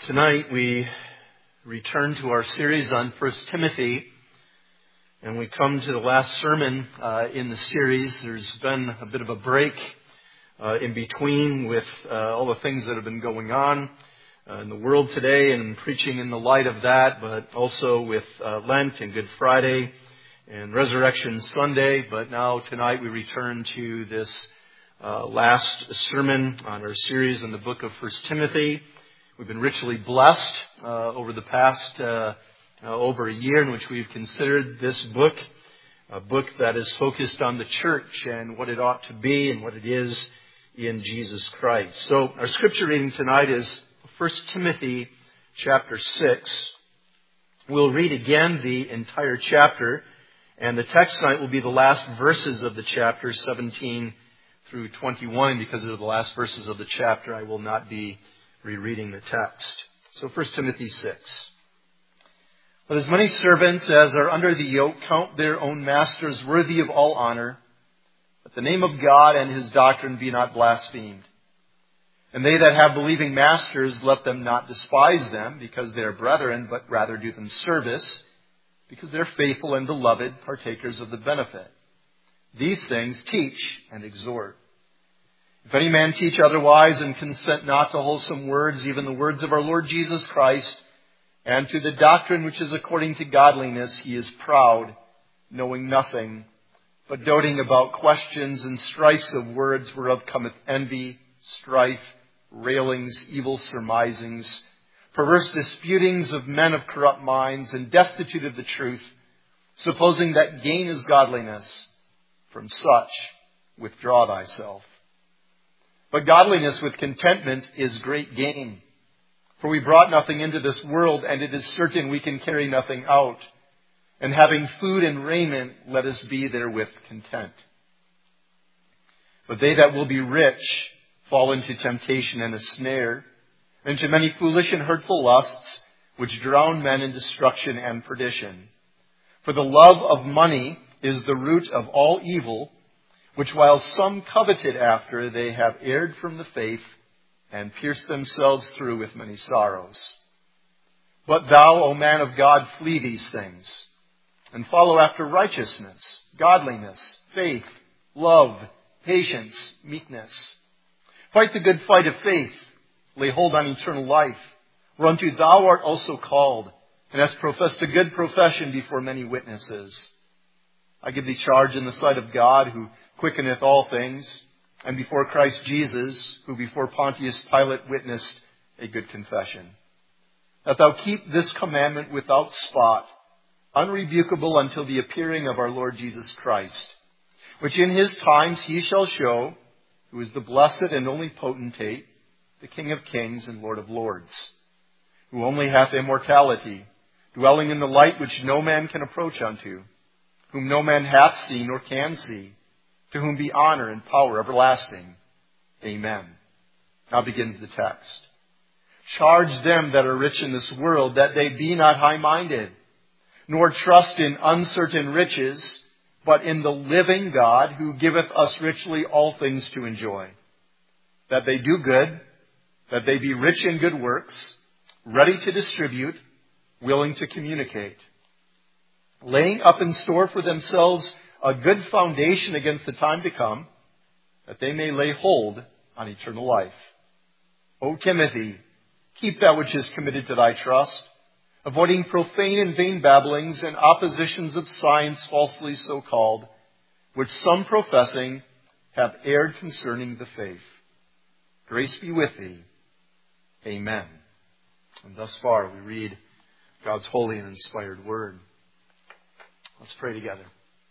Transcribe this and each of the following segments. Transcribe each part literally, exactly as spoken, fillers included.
Tonight we return to our series on First Timothy, and we come to the last sermon uh, in the series. There's been a bit of a break uh, in between with uh, all the things that have been going on uh, in the world today and preaching in the light of that, but also with uh, Lent and Good Friday and Resurrection Sunday. But now tonight we return to this uh, last sermon on our series in the book of First Timothy. We've been richly blessed uh, over the past uh, uh, over a year in which we've considered this book, a book that is focused on the church and what it ought to be and what it is in Jesus Christ. So our scripture reading tonight is First Timothy chapter six. We'll read again the entire chapter, and the text tonight will be the last verses of the chapter, seventeen through twenty-one. Because of the last verses of the chapter, I will not be rereading the text. So First Timothy six. Let as many servants as are under the yoke count their own masters worthy of all honor, that the name of God and his doctrine be not blasphemed. And they that have believing masters, let them not despise them, because they are brethren, but rather do them service, because they are faithful and beloved, partakers of the benefit. These things teach and exhort. If any man teach otherwise and consent not to wholesome words, even the words of our Lord Jesus Christ, and to the doctrine which is according to godliness, he is proud, knowing nothing, but doting about questions and strifes of words, whereof cometh envy, strife, railings, evil surmisings, perverse disputings of men of corrupt minds, and destitute of the truth, supposing that gain is godliness. From such withdraw thyself. But godliness with contentment is great gain. For we brought nothing into this world, and it is certain we can carry nothing out. And having food and raiment, let us be therewith content. But they that will be rich fall into temptation and a snare, and into many foolish and hurtful lusts, which drown men in destruction and perdition. For the love of money is the root of all evil, which while some coveted after, they have erred from the faith and pierced themselves through with many sorrows. But thou, O man of God, flee these things, and follow after righteousness, godliness, faith, love, patience, meekness. Fight the good fight of faith, lay hold on eternal life, whereunto thou art also called, and hast professed a good profession before many witnesses. I give thee charge in the sight of God, who quickeneth all things, and before Christ Jesus, who before Pontius Pilate witnessed a good confession, that thou keep this commandment without spot, unrebukable until the appearing of our Lord Jesus Christ, which in his times he shall show, who is the blessed and only potentate, the King of kings and Lord of lords, who only hath immortality, dwelling in the light which no man can approach unto, whom no man hath seen or can see, to whom be honor and power everlasting. Amen. Now begins the text. Charge them that are rich in this world, that they be not high-minded, nor trust in uncertain riches, but in the living God, who giveth us richly all things to enjoy. That they do good, that they be rich in good works, ready to distribute, willing to communicate, laying up in store for themselves a good foundation against the time to come, that they may lay hold on eternal life. O Timothy, keep that which is committed to thy trust, avoiding profane and vain babblings and oppositions of science falsely so called, which some professing have erred concerning the faith. Grace be with thee. Amen. And thus far we read God's holy and inspired word. Let's pray together.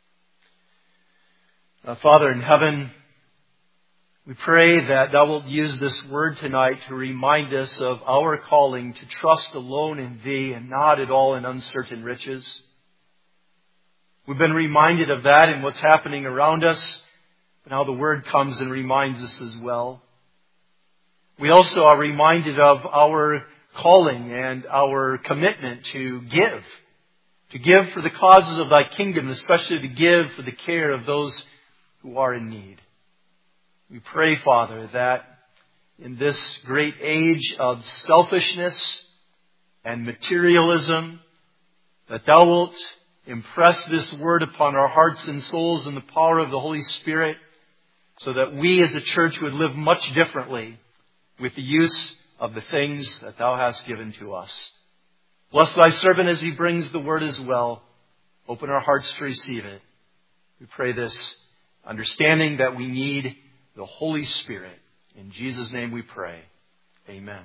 Uh, Father in heaven, we pray that thou wilt use this word tonight to remind us of our calling to trust alone in thee and not at all in uncertain riches. We've been reminded of that in what's happening around us, but now the word comes and reminds us as well. We also are reminded of our calling and our commitment to give, to give for the causes of thy kingdom, especially to give for the care of those who are in need. We pray, Father, that in this great age of selfishness and materialism, that Thou wilt impress this word upon our hearts and souls in the power of the Holy Spirit, so that we as a church would live much differently with the use of the things that Thou hast given to us. Bless Thy servant as he brings the word as well. Open our hearts to receive it. We pray this, understanding that we need the Holy Spirit. In Jesus' name we pray. Amen.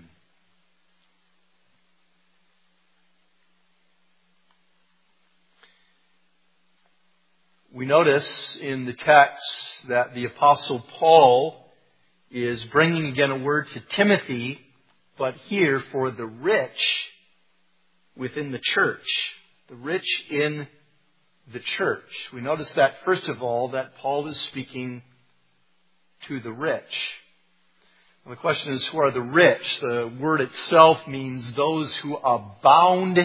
We notice in the text that the Apostle Paul is bringing again a word to Timothy, but here for the rich within the church. The rich in the church. We notice that, first of all, that Paul is speaking to the rich. And the question is, who are the rich? The word itself means those who abound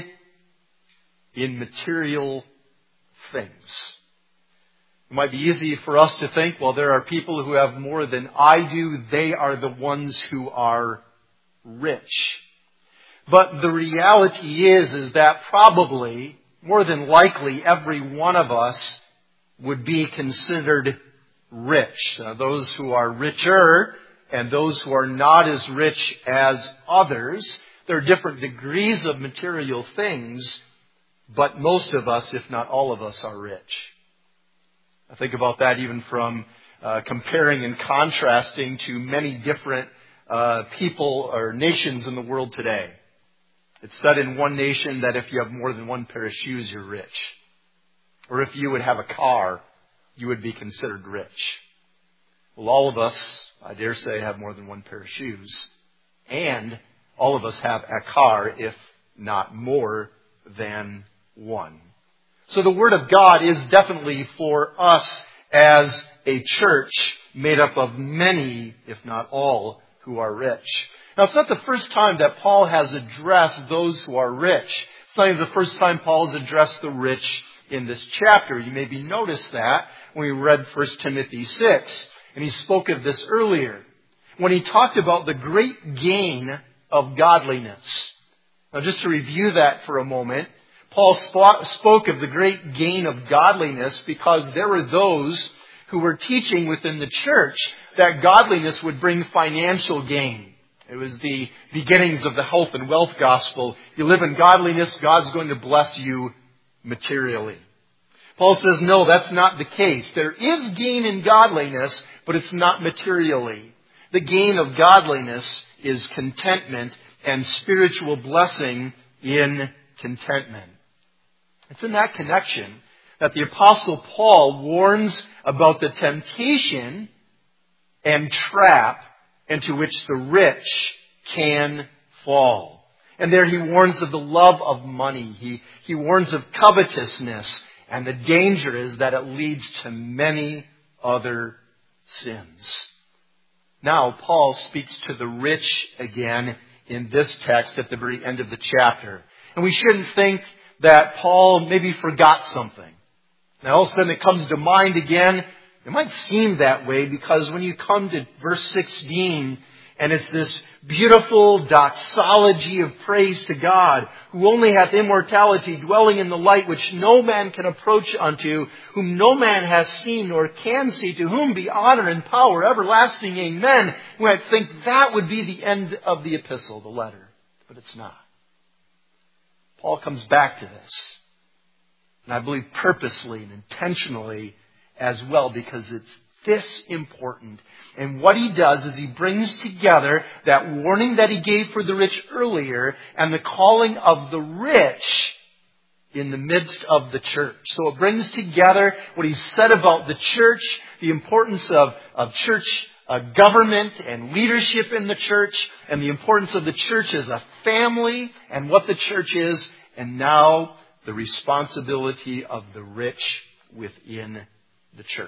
in material things. It might be easy for us to think, well, there are people who have more than I do. They are the ones who are rich. But the reality is, is that probably, more than likely, every one of us would be considered rich. Uh, those who are richer and those who are not as rich as others. There are different degrees of material things, but most of us, if not all of us, are rich. I think about that even from uh, comparing and contrasting to many different uh, people or nations in the world today. It's said in one nation that if you have more than one pair of shoes, you're rich. Or if you would have a car, you would be considered rich. Well, all of us, I dare say, have more than one pair of shoes. And all of us have a car, if not more than one. So the Word of God is definitely for us as a church made up of many, if not all, who are rich. Now, it's not the first time that Paul has addressed those who are rich. It's not even the first time Paul has addressed the rich in this chapter. You maybe noticed that when we read First Timothy six. And he spoke of this earlier, when he talked about the great gain of godliness. Now, just to review that for a moment, Paul spoke of the great gain of godliness because there were those who were teaching within the church that godliness would bring financial gain. It was the beginnings of the health and wealth gospel. You live in godliness, God's going to bless you materially. Paul says, no, that's not the case. There is gain in godliness, but it's not materially. The gain of godliness is contentment and spiritual blessing in contentment. It's in that connection that the Apostle Paul warns about the temptation and trap into which the rich can fall. And there he warns of the love of money. He, he warns of covetousness. And the danger is that it leads to many other sins. Now, Paul speaks to the rich again in this text at the very end of the chapter. And we shouldn't think that Paul maybe forgot something. Now, all of a sudden it comes to mind again. It might seem that way because when you come to verse sixteen, and it's this beautiful doxology of praise to God, who only hath immortality, dwelling in the light which no man can approach unto, whom no man has seen nor can see, to whom be honor and power everlasting. Amen. We might think that would be the end of the epistle, the letter. But it's not. Paul comes back to this. And I believe purposely and intentionally as well, because it's this important. And what he does is he brings together that warning that he gave for the rich earlier and the calling of the rich in the midst of the church. So it brings together what he said about the church, the importance of, of church uh, government and leadership in the church, and the importance of the church as a family and what the church is, and now the responsibility of the rich within the church.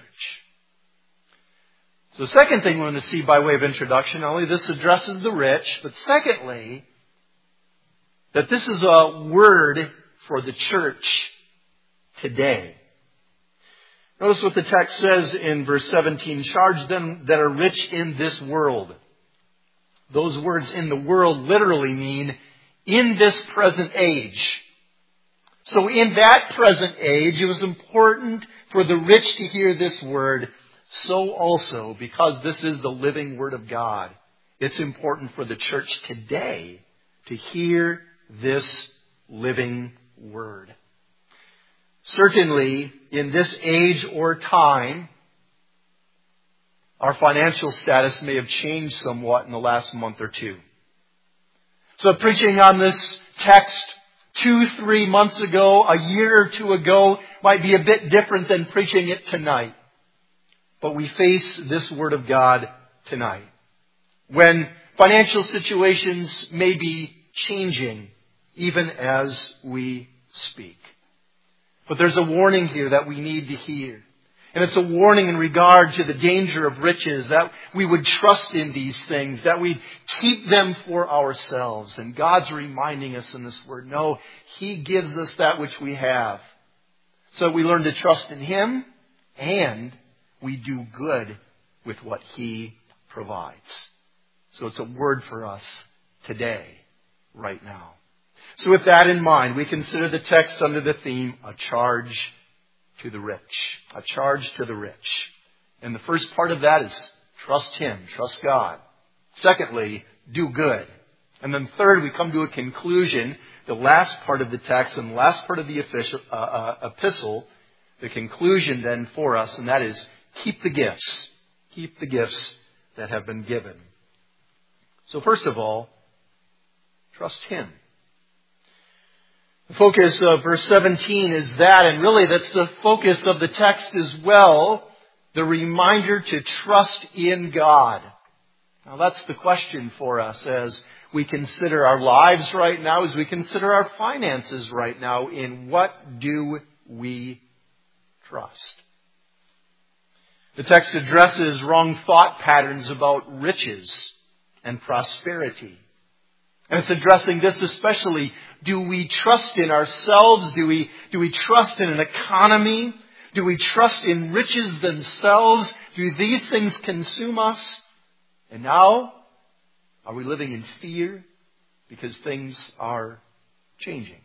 So the second thing we want to see by way of introduction, not only this addresses the rich, but secondly, that this is a word for the church today. Notice what the text says in verse seventeen. Charge them that are rich in this world. Those words in the world literally mean in this present age. So in that present age, it was important for the rich to hear this word. So also, because this is the living Word of God, it's important for the church today to hear this living Word. Certainly, in this age or time, our financial status may have changed somewhat in the last month or two. So preaching on this text two, three months ago, a year or two ago, might be a bit different than preaching it tonight. But we face this Word of God tonight, when financial situations may be changing even as we speak. But there's a warning here that we need to hear. And it's a warning in regard to the danger of riches, that we would trust in these things, that we keep them for ourselves. And God's reminding us in this word, no, He gives us that which we have. So we learn to trust in Him, and we do good with what He provides. So it's a word for us today, right now. So with that in mind, we consider the text under the theme, a charge to the rich. A charge to the rich. And the first part of that is trust Him, trust God. Secondly, do good. And then third, we come to a conclusion, the last part of the text and the last part of the official, uh, uh, epistle, the conclusion then for us, and that is keep the gifts. Keep the gifts that have been given. So first of all, trust Him. The focus of verse seventeen is that, and really that's the focus of the text as well, the reminder to trust in God. Now that's the question for us as we consider our lives right now, as we consider our finances right now. In what do we trust? The text addresses wrong thought patterns about riches and prosperity. And it's addressing this especially. Do we trust in ourselves? Do we, do we trust in an economy? Do we trust in riches themselves? Do these things consume us? And now, are we living in fear because things are changing?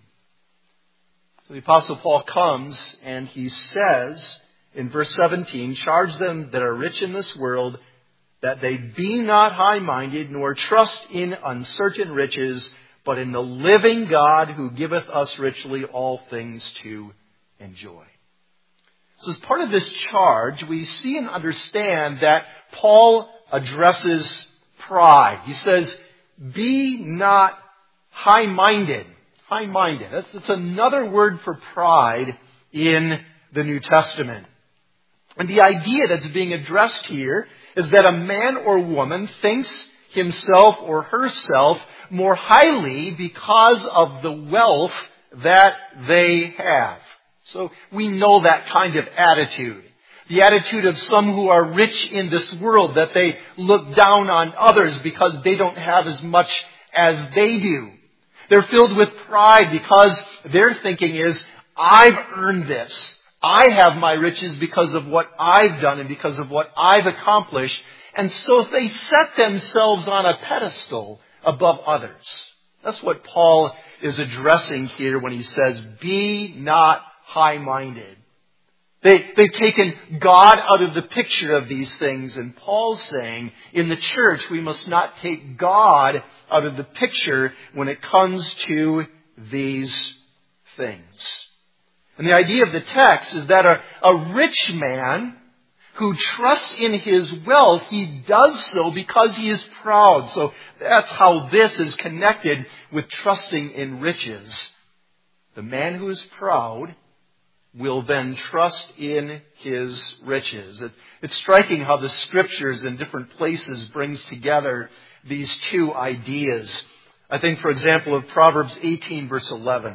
So the Apostle Paul comes and he says in verse seventeen, charge them that are rich in this world, that they be not high-minded, nor trust in uncertain riches, but in the living God who giveth us richly all things to enjoy. So as part of this charge, we see and understand that Paul addresses pride. He says, be not high-minded. High-minded. That's, that's another word for pride in the New Testament. And the idea that's being addressed here is that a man or woman thinks himself or herself more highly because of the wealth that they have. So we know that kind of attitude. The attitude of some who are rich in this world, that they look down on others because they don't have as much as they do. They're filled with pride because their thinking is, I've earned this. I have my riches because of what I've done and because of what I've accomplished. And so they set themselves on a pedestal above others. That's what Paul is addressing here when he says, be not high-minded. They, they've taken God out of the picture of these things. And Paul's saying, in the church, we must not take God out of the picture when it comes to these things. And the idea of the text is that a, a rich man who trusts in his wealth, he does so because he is proud. So that's how this is connected with trusting in riches. The man who is proud will then trust in his riches. It, it's striking how the Scriptures in different places brings together these two ideas. I think, for example, of Proverbs eighteen, verse eleven.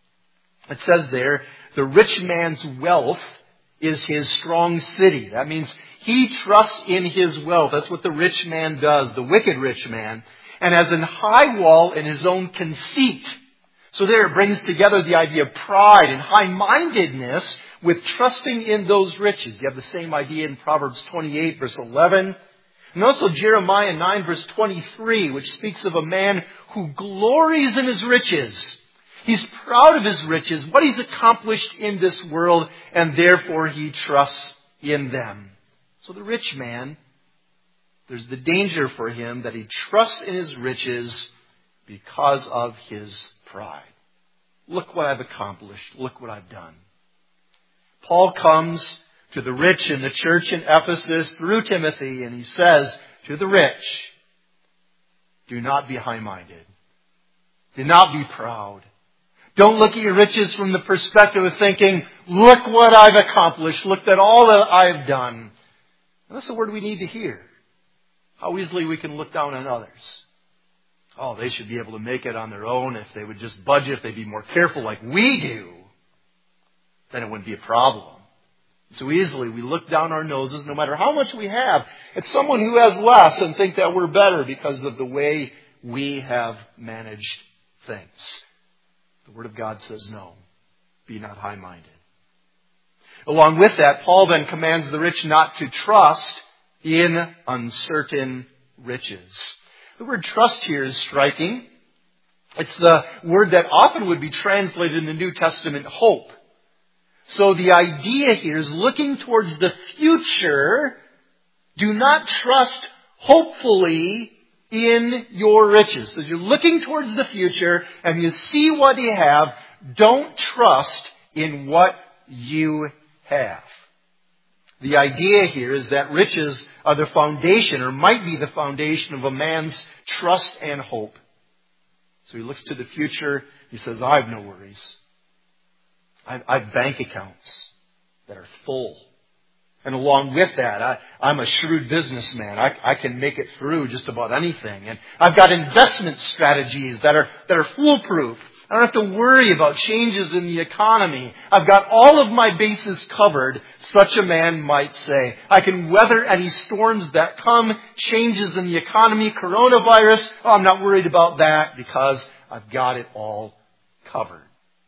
It says there, the rich man's wealth is his strong city. That means he trusts in his wealth. That's what the rich man does, the wicked rich man. And has an high wall in his own conceit. So there it brings together the idea of pride and high-mindedness with trusting in those riches. You have the same idea in Proverbs twenty-eight, verse eleven. And also Jeremiah nine verse twenty-three, which speaks of a man who glories in his riches. He's proud of his riches, what he's accomplished in this world, and therefore he trusts in them. So the rich man, there's the danger for him that he trusts in his riches because of his pride. Look what I've accomplished. Look what I've done. Paul comes to the rich in the church in Ephesus through Timothy, and he says to the rich, do not be high-minded. Do not be proud. Don't look at your riches from the perspective of thinking, look what I've accomplished. Look at all that I've done. And that's the word we need to hear. How easily we can look down on others. Oh, they should be able to make it on their own. If they would just budget, if they'd be more careful like we do, then it wouldn't be a problem. So easily we look down our noses, no matter how much we have, at someone who has less and think that we're better because of the way we have managed things. The Word of God says no. Be not high-minded. Along with that, Paul then commands the rich not to trust in uncertain riches. The word trust here is striking. It's the word that often would be translated in the New Testament hope. So the idea here is looking towards the future. Do not trust hopefully in your riches. So you're looking towards the future and you see what you have. Don't trust in what you have. The idea here is that riches are the foundation, or might be the foundation, of a man's trust and hope. So he looks to the future. He says, I have no worries. I have bank accounts that are full. And along with that, I, I'm a shrewd businessman. I, I can make it through just about anything. And I've got investment strategies that are, that are foolproof. I don't have to worry about changes in the economy. I've got all of my bases covered, such a man might say. I can weather any storms that come, changes in the economy, coronavirus. Oh, I'm not worried about that because I've got it all covered.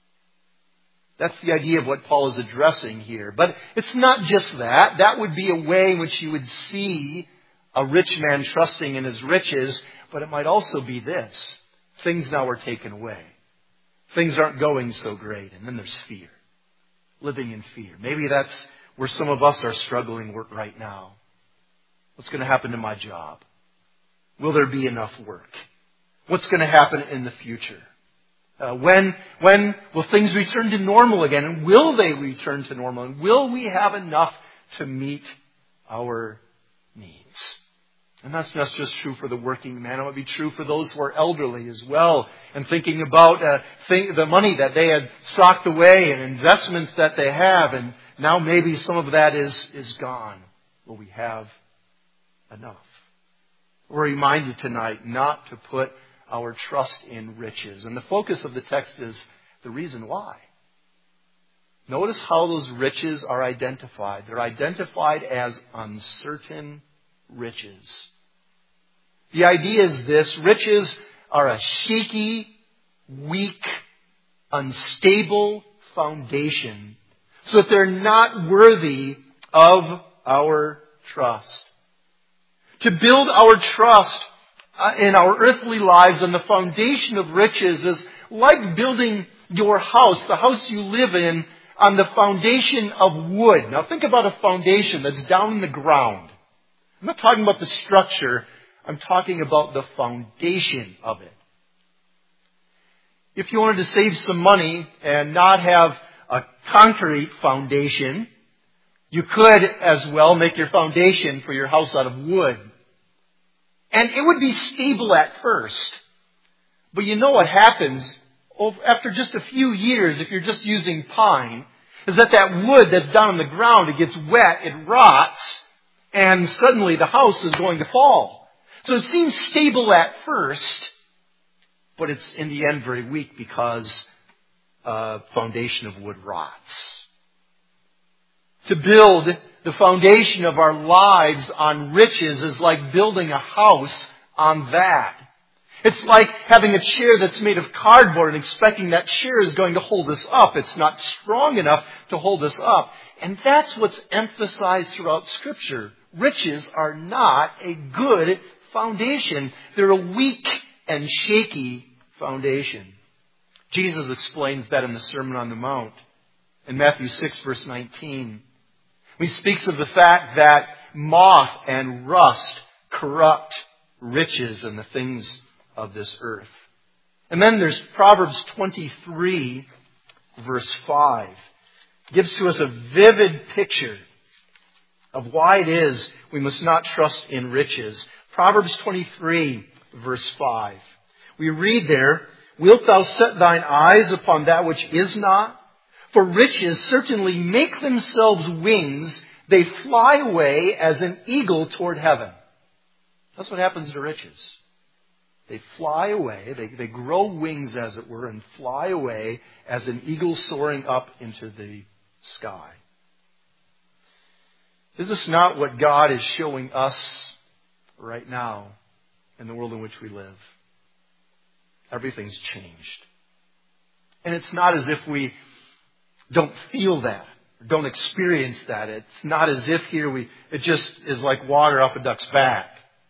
That's the idea of what Paul is addressing here. But it's not just that. That would be a way in which you would see a rich man trusting in his riches. But it might also be this. Things now are taken away. Things aren't going so great. And then there's fear. Living in fear. Maybe that's where some of us are struggling right now. What's going to happen to my job? Will there be enough work? What's going to happen in the future? Uh, when, when will things return to normal again? And will they return to normal? And will we have enough to meet our needs? And that's not just true for the working man. It would be true for those who are elderly as well. And thinking about uh, think, the money that they had socked away and investments that they have. And now maybe some of that is, is gone. Will we have enough? We're reminded tonight not to put our trust in riches. And the focus of the text is the reason why. Notice how those riches are identified. They're identified as uncertain riches. The idea is this: riches are a shaky, weak, unstable foundation, so that they're not worthy of our trust. To build our trust in our earthly lives on the foundation of riches is like building your house, the house you live in, on the foundation of wood. Now think about a foundation that's down in the ground. I'm not talking about the structure. I'm talking about the foundation of it. If you wanted to save some money and not have a concrete foundation, you could as well make your foundation for your house out of wood. And it would be stable at first. But you know what happens after just a few years, if you're just using pine, is that that wood that's down on the ground, it gets wet, it rots, and suddenly the house is going to fall. So it seems stable at first, but it's in the end very weak because a foundation of wood rots. To build the foundation of our lives on riches is like building a house on that. It's like having a chair that's made of cardboard and expecting that chair is going to hold us up. It's not strong enough to hold us up. And that's what's emphasized throughout Scripture. riches are not a good foundation. They're a weak and shaky foundation. Jesus explains that in the Sermon on the Mount in Matthew six, verse nineteen. He speaks of the fact that moth and rust corrupt riches and the things of this earth. And then there's Proverbs twenty-three, verse five. It gives to us a vivid picture of why it is we must not trust in riches. Proverbs twenty-three, verse five. We read there, "Wilt thou set thine eyes upon that which is not? For riches certainly make themselves wings. They fly away as an eagle toward heaven." That's what happens to riches. They fly away. They, they grow wings, as it were, and fly away as an eagle soaring up into the sky. Is this not what God is showing us right now in the world in which we live? Everything's changed. And it's not as if we don't feel that, don't experience that. It's not as if here we, it just is like water off a duck's back.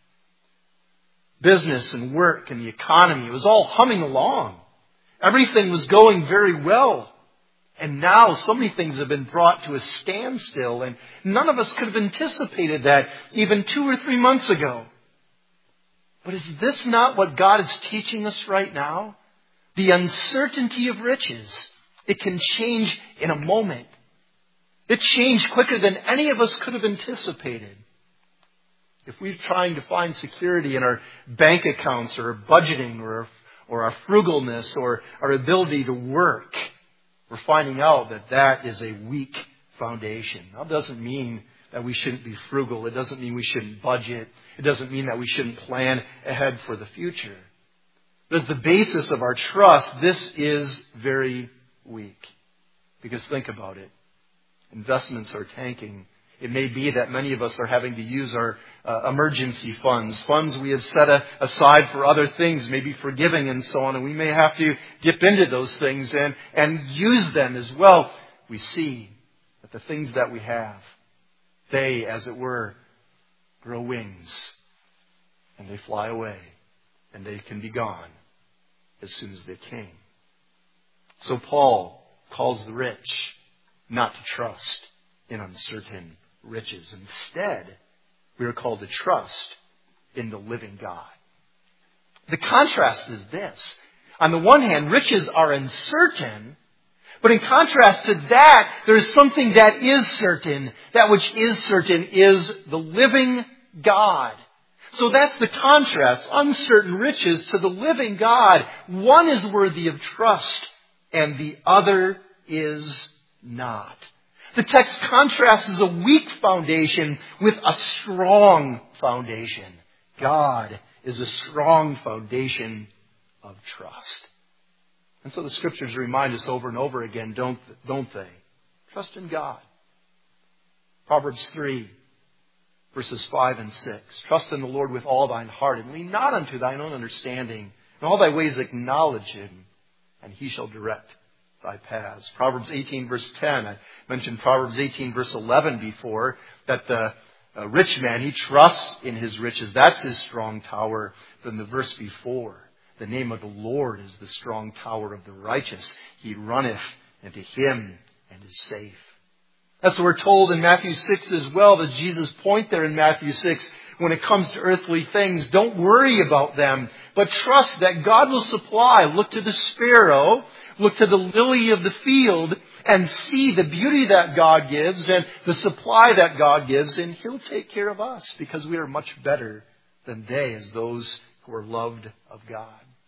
Business and work and the economy, it was all humming along. Everything was going very well. And now so many things have been brought to a standstill, and none of us could have anticipated that even two or three months ago. But is this not what God is teaching us right now? The uncertainty of riches. It can change in a moment. It changed quicker than any of us could have anticipated. If we're trying to find security in our bank accounts or our budgeting or, or our frugalness or our ability to work, we're finding out that that is a weak foundation. That doesn't mean that we shouldn't be frugal. It doesn't mean we shouldn't budget. It doesn't mean that we shouldn't plan ahead for the future. But as the basis of our trust, this is very weak. Because think about it. Investments are tanking. It may be that many of us are having to use our uh, emergency funds, funds we have set a, aside for other things, maybe for giving and so on, and we may have to dip into those things and, and use them as well. We see that the things that we have, they, as it were, grow wings, and they fly away, and they can be gone as soon as they came. So Paul calls the rich not to trust in uncertain riches. Instead, we are called to trust in the living God. The contrast is this. On the one hand, riches are uncertain, but in contrast to that, there is something that is certain. That which is certain is the living God. So that's the contrast. Uncertain riches to the living God. One is worthy of trust, and the other is not. The text contrasts a weak foundation with a strong foundation. God is a strong foundation of trust. And so the Scriptures remind us over and over again, don't, don't they? Trust in God. Proverbs three, verses five and six. Trust in the Lord with all thine heart, and lean not unto thine own understanding. In all thy ways acknowledge him, and he shall direct thy paths. Proverbs eighteen, verse ten. I mentioned Proverbs eighteen, verse eleven before, that the uh, rich man, he trusts in his riches. That's his strong tower. Then the verse before, the name of the Lord is the strong tower of the righteous. He runneth into him and is safe. That's what we're told in Matthew six as well, that Jesus' point there in Matthew six, when it comes to earthly things, don't worry about them, but trust that God will supply. Look to the sparrow, look to the lily of the field, and see the beauty that God gives and the supply that God gives, and he'll take care of us because we are much better than they as those who are loved of God.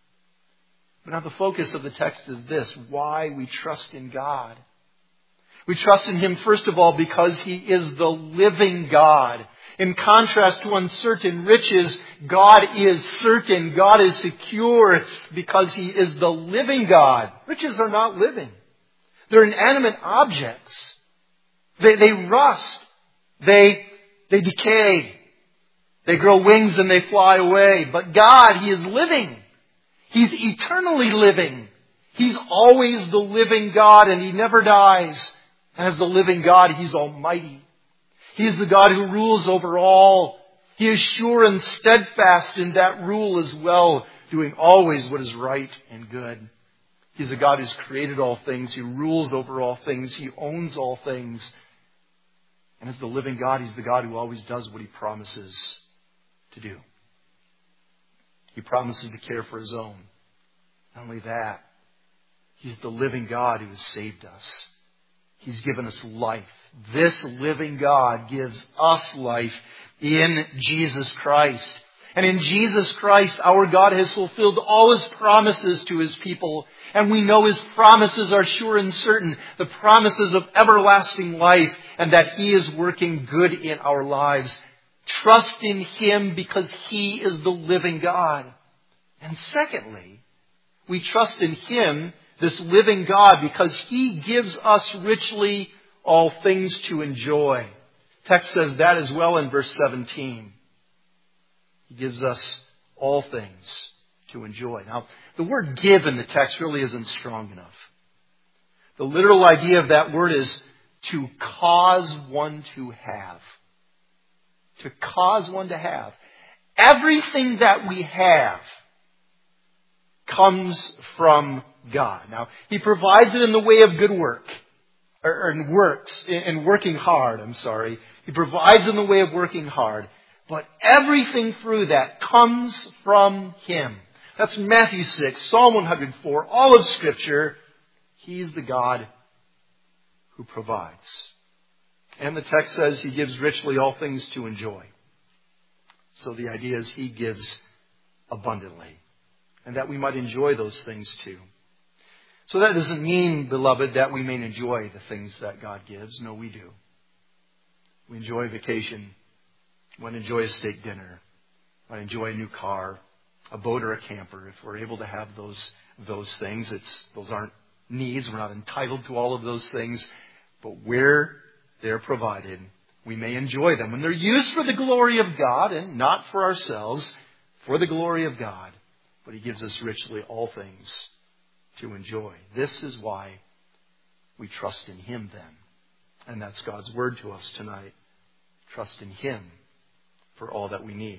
But now the focus of the text is this: why we trust in God. We trust in him, first of all, because he is the living God. In contrast to uncertain riches, God is certain. God is secure because he is the living God. Riches are not living. They're inanimate objects. They, they rust. They, they decay. They grow wings and they fly away. But God, he is living. He's eternally living. He's always the living God, and he never dies. As the living God, he's almighty. He is the God who rules over all. He is sure and steadfast in that rule as well, doing always what is right and good. He's a God who's created all things. He rules over all things. He owns all things. And as the living God, He's the God who always does what He promises to do. He promises to care for His own. Not only that, He's the living God who has saved us. He's given us life. This living God gives us life in Jesus Christ. And in Jesus Christ, our God has fulfilled all His promises to His people. And we know His promises are sure and certain. The promises of everlasting life, and that He is working good in our lives. Trust in Him because He is the living God. And secondly, we trust in Him, this living God, because He gives us richly all things to enjoy. The text says that as well in verse seventeen. He gives us all things to enjoy. Now, the word give in the text really isn't strong enough. The literal idea of that word is to cause one to have. To cause one to have. Everything that we have comes from God. Now, He provides it in the way of good work. Or in works, in working hard, I'm sorry. He provides in the way of working hard. But everything through that comes from Him. That's Matthew six, Psalm one hundred four, all of Scripture. He's the God who provides. And the text says He gives richly all things to enjoy. So the idea is He gives abundantly. And that we might enjoy those things too. So that doesn't mean, beloved, that we may enjoy the things that God gives. No, we do. We enjoy vacation. We want to enjoy a steak dinner. We want to enjoy a new car, a boat or a camper. If we're able to have those those things, it's those aren't needs. We're not entitled to all of those things. But where they're provided, we may enjoy them. When they're used for the glory of God and not for ourselves, for the glory of God. But He gives us richly all things to enjoy. This is why we trust in Him then. And that's God's word to us tonight. Trust in Him for all that we need.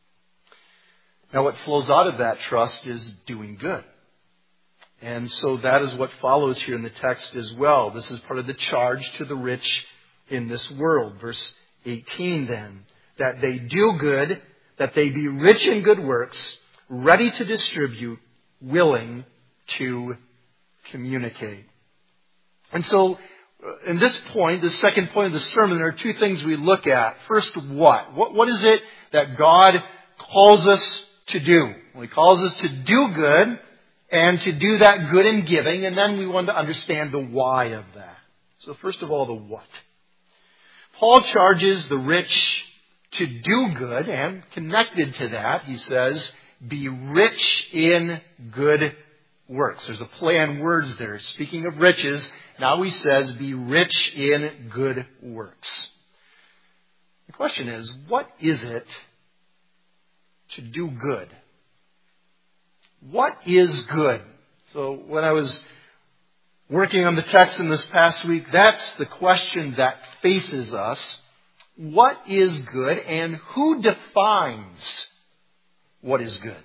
Now what flows out of that trust is doing good. And so that is what follows here in the text as well. This is part of the charge to the rich in this world. Verse eighteen then, that they do good, that they be rich in good works, ready to distribute, willing to communicate. And so, in this point, the second point of the sermon, there are two things we look at. First, what? What, what is it that God calls us to do? Well, He calls us to do good and to do that good in giving, and then we want to understand the why of that. So first of all, the what. Paul charges the rich to do good, and connected to that, he says, be rich in good works. There's a play on words there. Speaking of riches, now he says, be rich in good works. The question is, what is it to do good? What is good? So when I was working on the text in this past week, that's the question that faces us. What is good, and who defines what is good?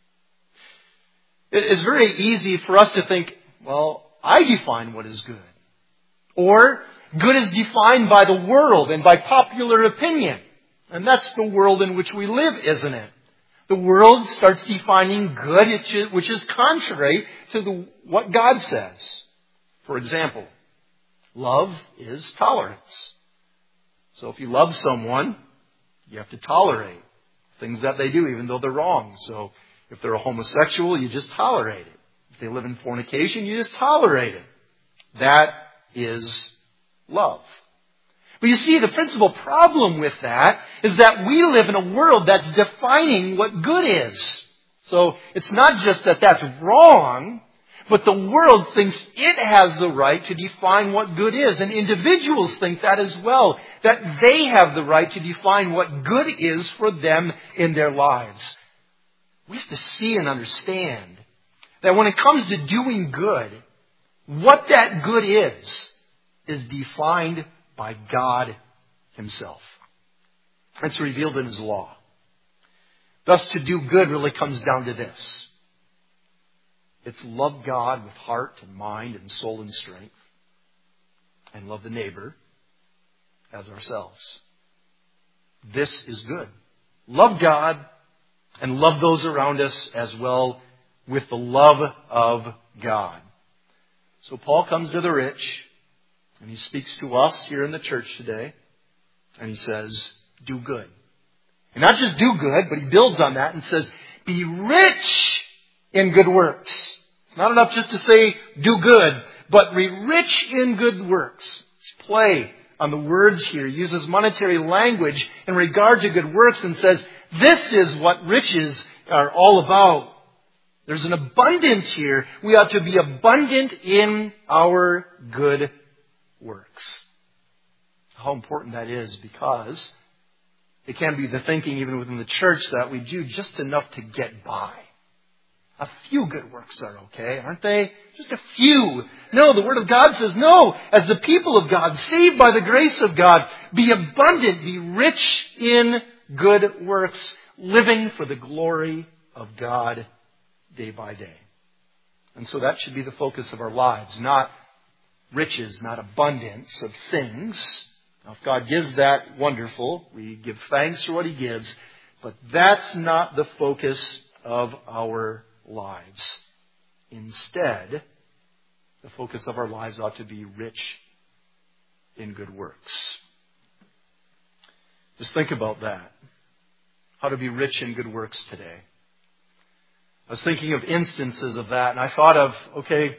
It's very easy for us to think, well, I define what is good. Or, good is defined by the world and by popular opinion. And that's the world in which we live, isn't it? The world starts defining good, which is contrary to the, what God says. For example, love is tolerance. So if you love someone, you have to tolerate things that they do, even though they're wrong. So if they're a homosexual, you just tolerate it. If they live in fornication, you just tolerate it. That is love. But you see, the principal problem with that is that we live in a world that's defining what good is. So it's not just that that's wrong, but the world thinks it has the right to define what good is. And individuals think that as well, that they have the right to define what good is for them in their lives. We have to see and understand that when it comes to doing good, what that good is, is defined by God himself. It's revealed in his law. Thus, to do good really comes down to this. It's love God with heart and mind and soul and strength, and love the neighbor as ourselves. This is good. Love God and love those around us as well with the love of God. So Paul comes to the rich, and he speaks to us here in the church today, and he says, do good. And not just do good, but he builds on that and says, be rich in good works. It's not enough just to say, do good, but be rich in good works. Let's play on the words here. He uses monetary language in regard to good works and says, this is what riches are all about. There's an abundance here. We ought to be abundant in our good works. How important that is, because it can be the thinking even within the church that we do just enough to get by. A few good works are okay, aren't they? Just a few. No, the Word of God says, no, as the people of God, saved by the grace of God, be abundant, be rich in good works, living for the glory of God day by day. And so that should be the focus of our lives, not riches, not abundance of things. Now, if God gives that, wonderful. We give thanks for what He gives. But that's not the focus of our lives. Instead, the focus of our lives ought to be rich in good works. Just think about that. How to be rich in good works today. I was thinking of instances of that, and I thought of, okay,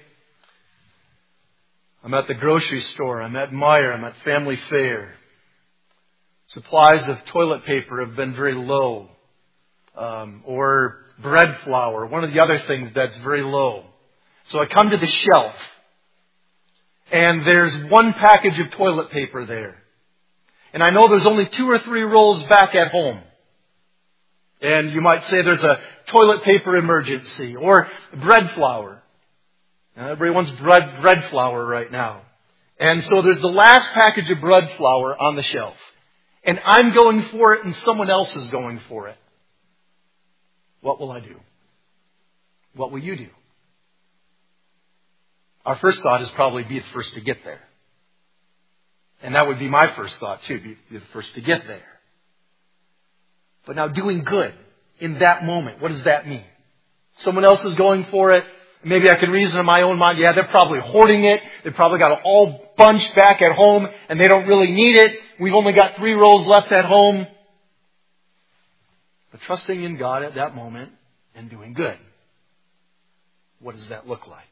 I'm at the grocery store, I'm at Meijer, I'm at Family Fair. Supplies of toilet paper have been very low. Um, or bread flour, one of the other things that's very low. So I come to the shelf, and there's one package of toilet paper there. And I know there's only two or three rolls back at home. And you might say there's a toilet paper emergency, or bread flour. Now, everybody wants bread, bread flour right now. And so there's the last package of bread flour on the shelf. And I'm going for it, and someone else is going for it. What will I do? What will you do? Our first thought is probably be the first to get there. And that would be my first thought too, be, be the first to get there. But now doing good in that moment, what does that mean? Someone else is going for it. Maybe I can reason in my own mind, yeah, they're probably hoarding it. They've probably got it all bunched back at home and they don't really need it. We've only got three rolls left at home. But trusting in God at that moment and doing good. What does that look like?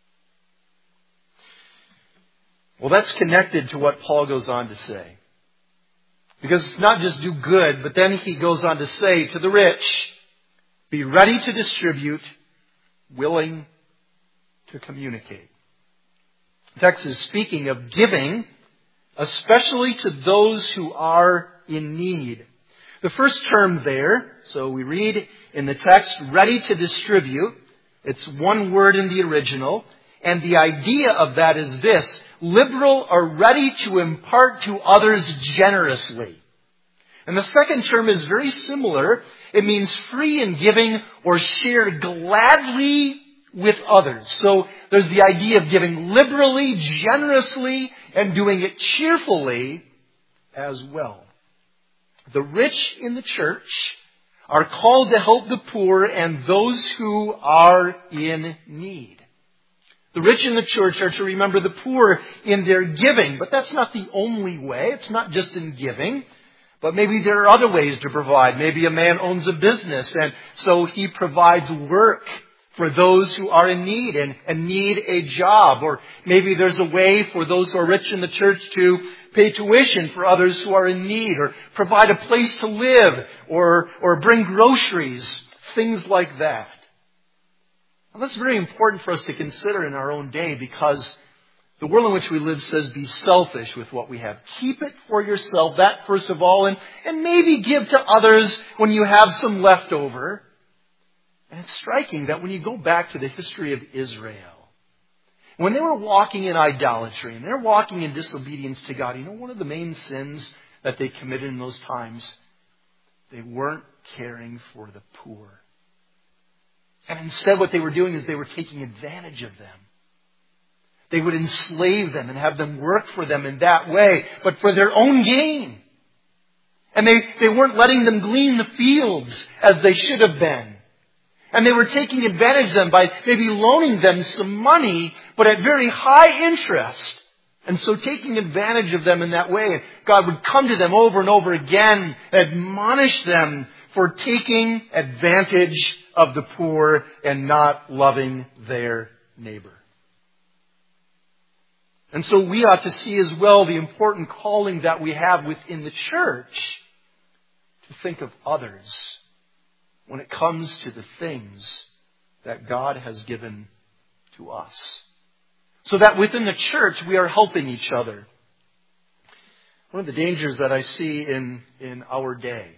Well, that's connected to what Paul goes on to say. Because it's not just do good, but then he goes on to say to the rich, be ready to distribute, willing to communicate. The text is speaking of giving, especially to those who are in need. The first term there, so we read in the text, ready to distribute. It's one word in the original. And the idea of that is this: liberal or ready to impart to others generously. And the second term is very similar. It means free in giving or share gladly with others. So there's the idea of giving liberally, generously, and doing it cheerfully as well. The rich in the church are called to help the poor and those who are in need. The rich in the church are to remember the poor in their giving, but that's not the only way. It's not just in giving, but maybe there are other ways to provide. Maybe a man owns a business, and so he provides work for those who are in need and, and need a job. Or maybe there's a way for those who are rich in the church to pay tuition for others who are in need, or provide a place to live, or, or bring groceries, things like that. Now, that's very important for us to consider in our own day, because the world in which we live says be selfish with what we have. Keep it for yourself, that first of all, and, and maybe give to others when you have some left over. And it's striking that when you go back to the history of Israel, when they were walking in idolatry and they're walking in disobedience to God, you know, one of the main sins that they committed in those times? They weren't caring for the poor. And instead what they were doing is they were taking advantage of them. They would enslave them and have them work for them in that way, but for their own gain. And they, they weren't letting them glean the fields as they should have been. And they were taking advantage of them by maybe loaning them some money, but at very high interest. And so taking advantage of them in that way, God would come to them over and over again, admonish them for taking advantage of the poor and not loving their neighbor. And so we ought to see as well the important calling that we have within the church to think of others when it comes to the things that God has given to us. So that within the church we are helping each other. One of the dangers that I see in, in our day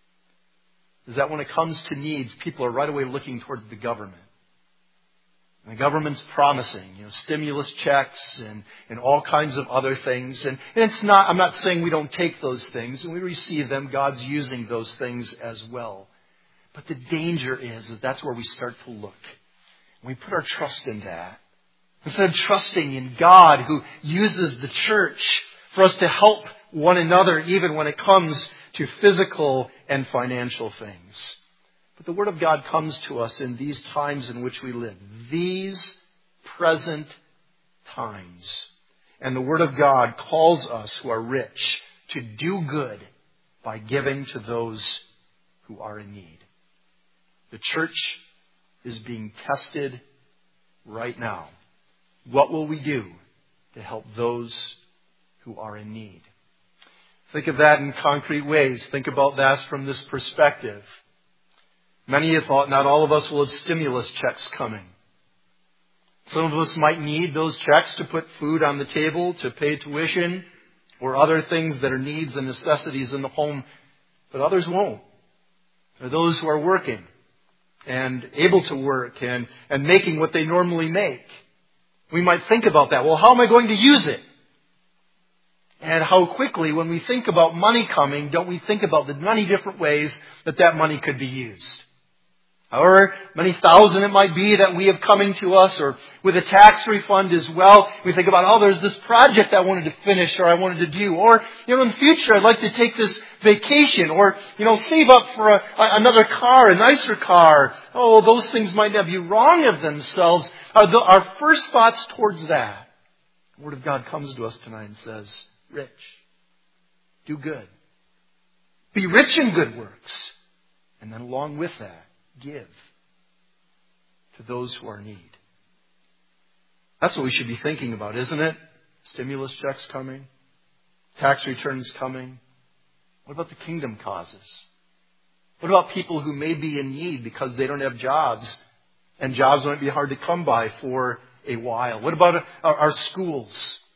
is that when it comes to needs, people are right away looking towards the government. And the government's promising, you know, stimulus checks and, and all kinds of other things. And, and it's not, I'm not saying we don't take those things and we receive them. God's using those things as well. But the danger is, is that's where we start to look. We put our trust in that. Instead of trusting in God who uses the church for us to help one another even when it comes to physical and financial things. But the Word of God comes to us in these times in which we live. These present times. And the Word of God calls us who are rich to do good by giving to those who are in need. The church is being tested right now. What will we do to help those who are in need? Think of that in concrete ways. Think about that from this perspective. Many have thought not all of us will have stimulus checks coming. Some of us might need those checks to put food on the table, to pay tuition, or other things that are needs and necessities in the home, but others won't. There are those who are working and able to work and, and making what they normally make. We might think about that. Well, how am I going to use it? And how quickly, when we think about money coming, don't we think about the many different ways that that money could be used? However many thousand it might be that we have coming to us, or with a tax refund as well, we think about, oh, there's this project I wanted to finish or I wanted to do. Or, you know, in the future I'd like to take this vacation, or, you know, save up for a, a, another car, a nicer car. Oh, those things might not be wrong of themselves. Our, the, our first thoughts towards that. The Word of God comes to us tonight and says, rich. Do good. Be rich in good works. And then along with that, give to those who are in need. That's what we should be thinking about, isn't it? Stimulus checks coming. Tax returns coming. What about the kingdom causes? What about people who may be in need because they don't have jobs, and jobs might be hard to come by for a while? What about our, our schools?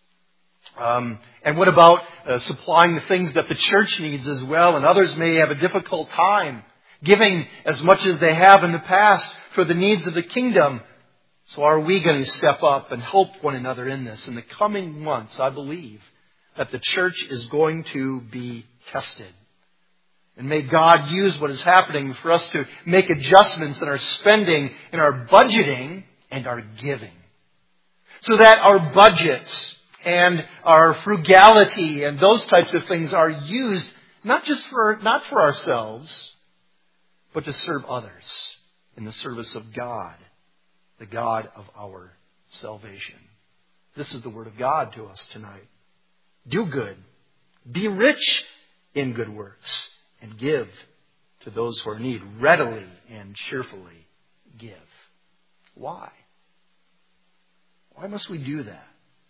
Um, and what about uh, supplying the things that the church needs as well? And others may have a difficult time giving as much as they have in the past for the needs of the kingdom. So are we going to step up and help one another in this? In the coming months, I believe that the church is going to be tested. And may God use what is happening for us to make adjustments in our spending, in our budgeting, and our giving. So that our budgets and our frugality and those types of things are used not just for, not for ourselves, but to serve others in the service of God, the God of our salvation. This is the Word of God to us tonight. Do good. Be rich in good works. And give to those who are in need. Readily and cheerfully give. Why? Why must we do that?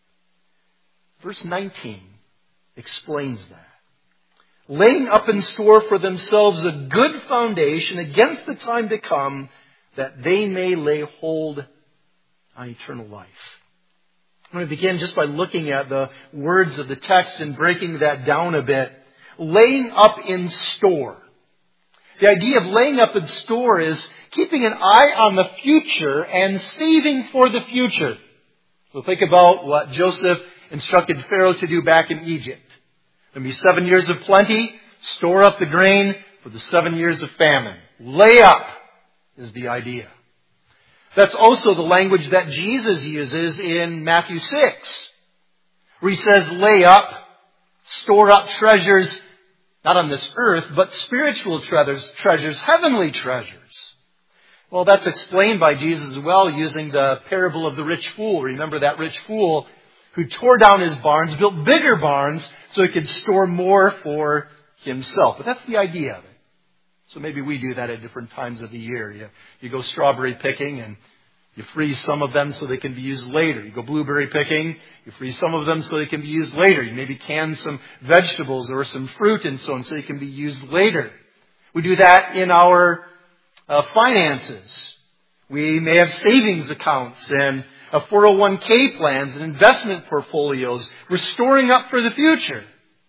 Verse nineteen explains that. Laying up in store for themselves a good foundation against the time to come, that they may lay hold on eternal life. I'm going to begin just by looking at the words of the text and breaking that down a bit. Laying up in store. The idea of laying up in store is keeping an eye on the future and saving for the future. So think about what Joseph instructed Pharaoh to do back in Egypt. There'll be seven years of plenty. Store up the grain for the seven years of famine. Lay up is the idea. That's also the language that Jesus uses in Matthew six, where he says, lay up, store up treasures, not on this earth, but spiritual treasures, treasures, heavenly treasures. Well, that's explained by Jesus as well using the parable of the rich fool. Remember that rich fool who tore down his barns, built bigger barns so he could store more for himself. But that's the idea of it. So maybe we do that at different times of the year. You, you go strawberry picking and you freeze some of them so they can be used later. You go blueberry picking, you freeze some of them so they can be used later. You maybe can some vegetables or some fruit and so on so they can be used later. We do that in our uh, finances. We may have savings accounts and a four oh one k plans and investment portfolios. We're storing up for the future.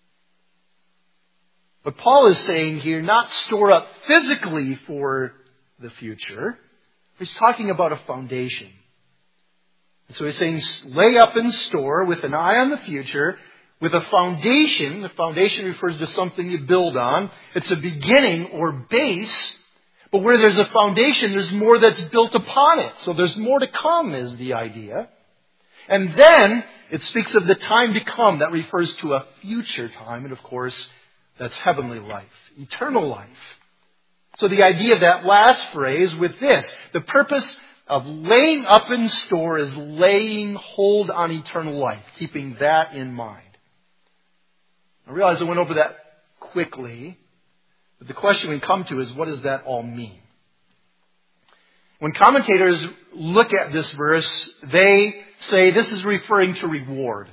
But Paul is saying here, not store up physically for the future. He's talking about a foundation. And so he's saying, lay up and store with an eye on the future, with a foundation. The foundation refers to something you build on. It's a beginning or base. But where there's a foundation, there's more that's built upon it. So there's more to come is the idea. And then it speaks of the time to come. That refers to a future time. And of course, that's heavenly life, eternal life. So the idea of that last phrase with this, the purpose of laying up in store is laying hold on eternal life, keeping that in mind. I realize I went over that quickly, but the question we come to is, what does that all mean? When commentators look at this verse, they say this is referring to reward.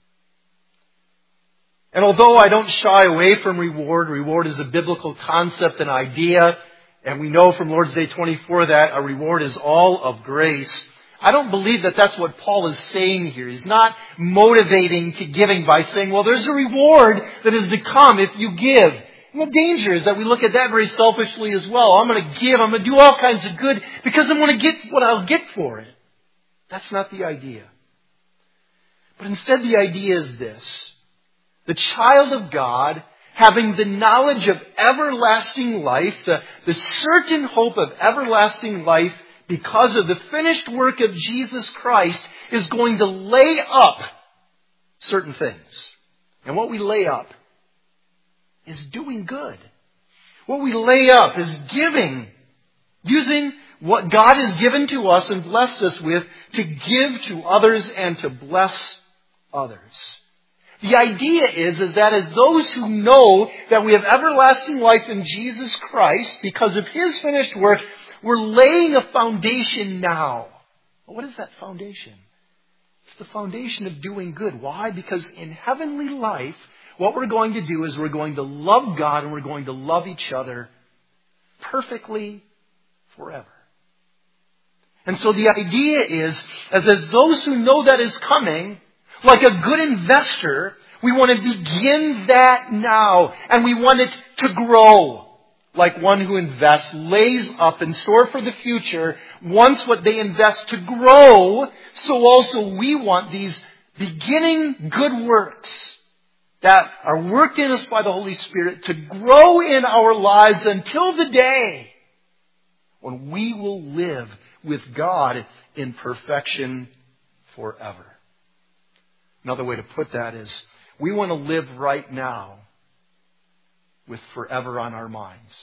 And although I don't shy away from reward, reward is a biblical concept and idea, and we know from Lord's Day twenty-four that a reward is all of grace. I don't believe that that's what Paul is saying here. He's not motivating to giving by saying, well, there's a reward that is to come if you give. And the danger is that we look at that very selfishly as well. I'm going to give, I'm going to do all kinds of good because I'm going to get what I'll get for it. That's not the idea. But instead the idea is this. The child of God, having the knowledge of everlasting life, the, the certain hope of everlasting life because of the finished work of Jesus Christ, is going to lay up certain things. And what we lay up is doing good. What we lay up is giving, using what God has given to us and blessed us with to give to others and to bless others. The idea is, is that as those who know that we have everlasting life in Jesus Christ because of His finished work, we're laying a foundation now. Well, what is that foundation? It's the foundation of doing good. Why? Because in heavenly life, what we're going to do is we're going to love God and we're going to love each other perfectly forever. And so the idea is, as, as those who know that is coming, like a good investor, we want to begin that now. And we want it to grow. Like one who invests, lays up and store for the future, wants what they invest to grow. So also we want these beginning good works that are worked in us by the Holy Spirit to grow in our lives until the day when we will live with God in perfection forever. Another way to put that is, we want to live right now with forever on our minds.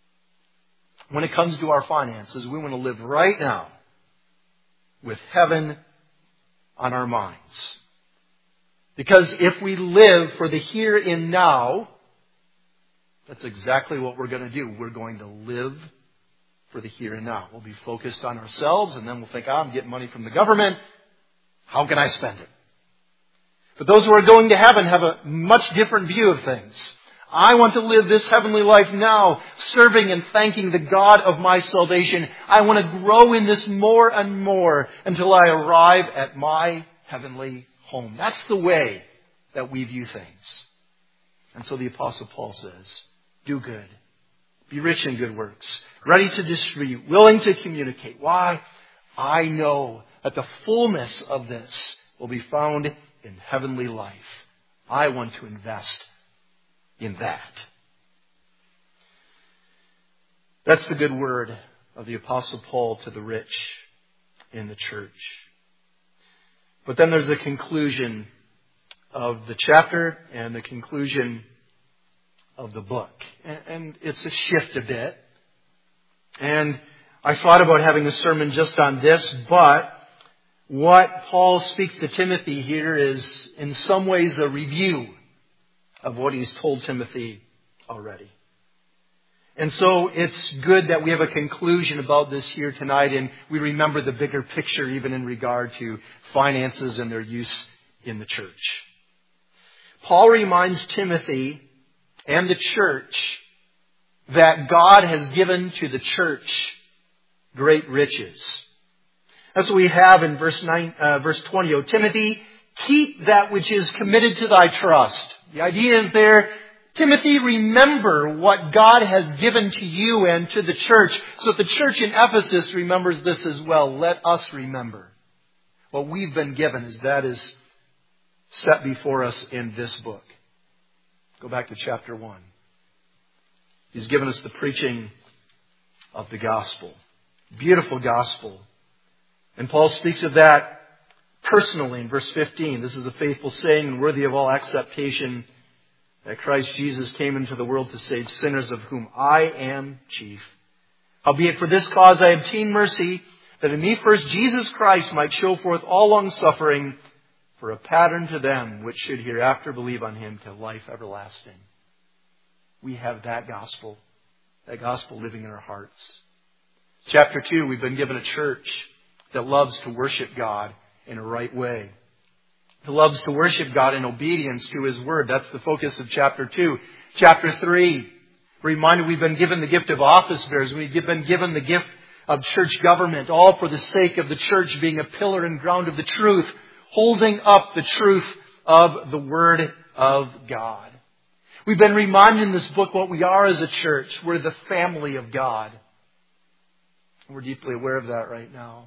When it comes to our finances, we want to live right now with heaven on our minds. Because if we live for the here and now, that's exactly what we're going to do. We're going to live for the here and now. We'll be focused on ourselves, and then we'll think, oh, I'm getting money from the government. How can I spend it? But those who are going to heaven have a much different view of things. I want to live this heavenly life now, serving and thanking the God of my salvation. I want to grow in this more and more until I arrive at my heavenly home. That's the way that we view things. And so the Apostle Paul says, do good. Be rich in good works. Ready to distribute. Willing to communicate. Why? I know that the fullness of this will be found in heavenly life. I want to invest in that. That's the good word of the Apostle Paul to the rich in the church. But then there's a conclusion of the chapter and the conclusion of the book. And it's a shift a bit. And I thought about having a sermon just on this, but what Paul speaks to Timothy here is in some ways a review of what he's told Timothy already. And so it's good that we have a conclusion about this here tonight, and we remember the bigger picture even in regard to finances and their use in the church. Paul reminds Timothy and the church that God has given to the church great riches. That's what we have in verse nine, uh, verse twenty. O Timothy, keep that which is committed to thy trust. The idea is there, Timothy, remember what God has given to you and to the church. So if the church in Ephesus remembers this as well, let us remember what we've been given as that is set before us in this book. Go back to chapter one. He's given us the preaching of the gospel. Beautiful gospel. And Paul speaks of that personally in verse fifteen. This is a faithful saying and worthy of all acceptation, that Christ Jesus came into the world to save sinners, of whom I am chief. Howbeit for this cause I obtain mercy, that in me first Jesus Christ might show forth all long suffering, for a pattern to them which should hereafter believe on him to life everlasting. We have that gospel, that gospel living in our hearts. Chapter two, we've been given a church that loves to worship God in a right way. That loves to worship God in obedience to His Word. That's the focus of chapter two. Chapter three, reminded we've been given the gift of office bearers. We've been given the gift of church government, all for the sake of the church being a pillar and ground of the truth, holding up the truth of the Word of God. We've been reminded in this book what we are as a church. We're the family of God. We're deeply aware of that right now.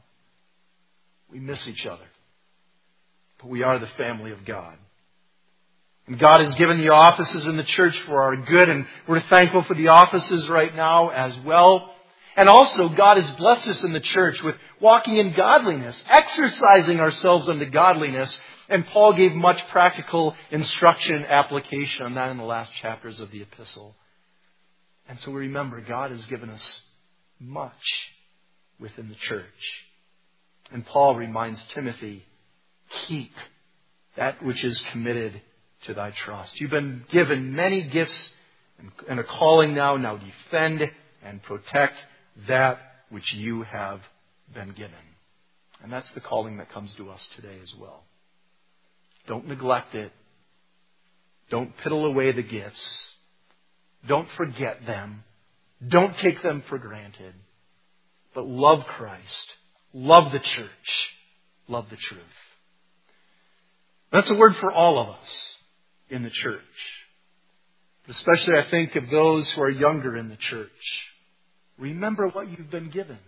We miss each other. But we are the family of God. And God has given the offices in the church for our good, and we're thankful for the offices right now as well. And also, God has blessed us in the church with walking in godliness, exercising ourselves unto godliness. And Paul gave much practical instruction and application on that in the last chapters of the epistle. And so we remember God has given us much within the church. And Paul reminds Timothy, keep that which is committed to thy trust. You've been given many gifts and a calling now. Now defend and protect that which you have been given. And that's the calling that comes to us today as well. Don't neglect it. Don't piddle away the gifts. Don't forget them. Don't take them for granted. But love Christ. Love the church. Love the truth. That's a word for all of us in the church. Especially, I think, of those who are younger in the church. Remember what you've been given.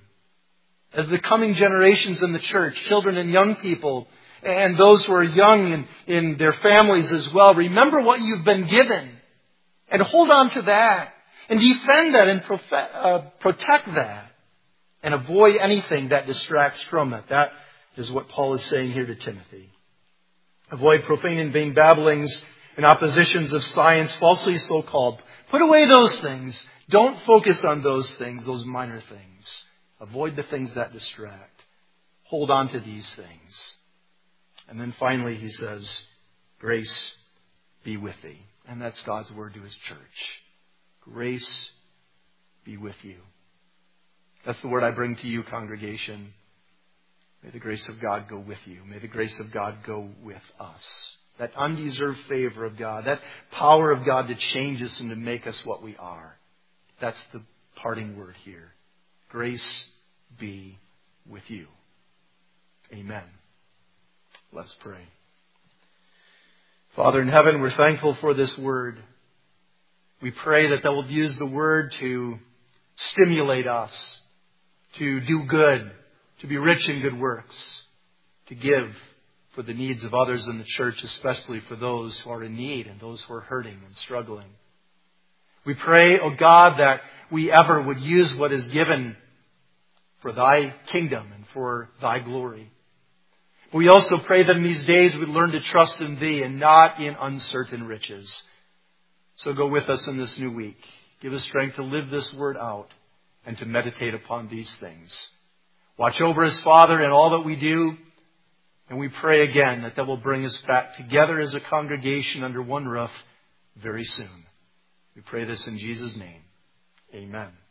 As the coming generations in the church, children and young people, and those who are young in, in their families as well, remember what you've been given. And hold on to that. And defend that and profe- uh, protect that. And avoid anything that distracts from it. That is what Paul is saying here to Timothy. Avoid profane and vain babblings and oppositions of science, falsely so called. Put away those things. Don't focus on those things, those minor things. Avoid the things that distract. Hold on to these things. And then finally he says, grace be with thee. And that's God's word to His church. Grace be with you. That's the word I bring to you, congregation. May the grace of God go with you. May the grace of God go with us. That undeserved favor of God, that power of God to change us and to make us what we are. That's the parting word here. Grace be with you. Amen. Let's pray. Father in heaven, we're thankful for this word. We pray that thou wilt use the word to stimulate us, to do good, to be rich in good works, to give for the needs of others in the church, especially for those who are in need and those who are hurting and struggling. We pray, O God, that we ever would use what is given for thy kingdom and for thy glory. We also pray that in these days we learn to trust in thee and not in uncertain riches. So go with us in this new week. Give us strength to live this word out and to meditate upon these things. Watch over us, Father, in all that we do. And we pray again that that will bring us back together as a congregation under one roof very soon. We pray this in Jesus' name. Amen.